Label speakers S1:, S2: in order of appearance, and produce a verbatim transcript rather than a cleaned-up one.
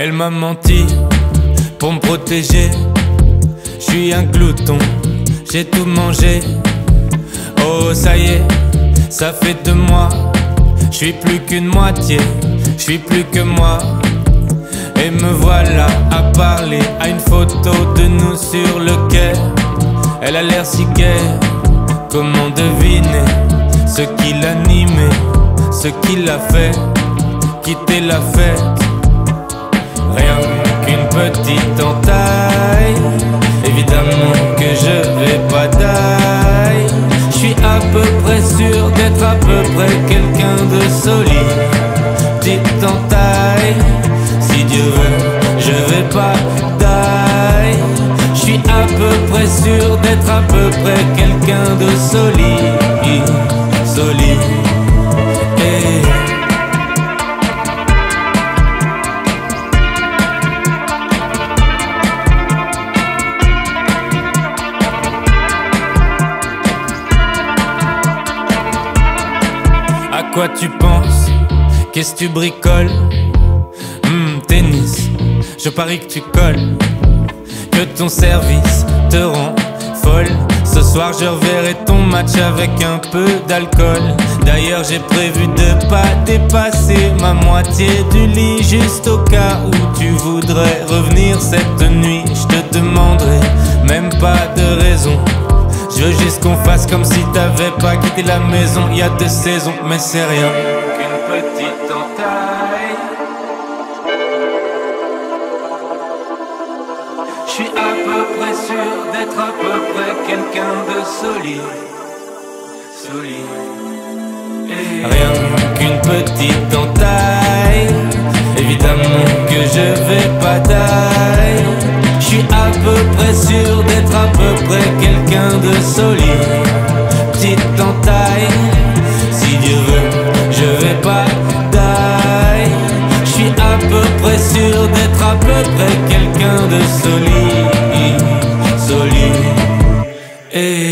S1: Elle m'a menti pour me protéger. Je suis un glouton, j'ai tout mangé. Oh ça y est, ça fait de moi. Je suis plus qu'une moitié, je suis plus que moi. Et me voilà à parler à une photo de nous sur le quai. Elle a l'air si gaie, comment deviner ce qui l'animait, ce qui l'a fait quitter la fête. Rien qu'une petite entaille, évidemment que je vais pas die. Je suis à peu près sûr d'être à peu près quelqu'un de solide. Petite entaille, si Dieu veut, je vais pas die. Je suis à peu près sûr d'être à peu près quelqu'un de solide, solide. Hey. À quoi tu penses? Qu'est-ce que tu bricoles? Hmm, tennis, je parie que tu colles. Que ton service te rend folle. Ce soir je reverrai ton match avec un peu d'alcool. D'ailleurs j'ai prévu de pas dépasser ma moitié du lit, juste au cas où tu voudrais revenir cette nuit. Je te demanderai même pas de raison. Je veux juste qu'on fasse comme si t'avais pas quitté la maison. Il y a deux saisons, mais c'est rien qu'une petite entaille. Je suis à peu près sûr d'être à peu près quelqu'un de solide, solide. Et rien qu'une petite entaille, évidemment que je vais pas die. Je suis à peu près sûr d'être à peu près quelqu'un de solide. Petite entaille, si Dieu veut, je vais pas die. Je suis à peu près sûr d'être à peu près quelqu'un de solide, solide. Et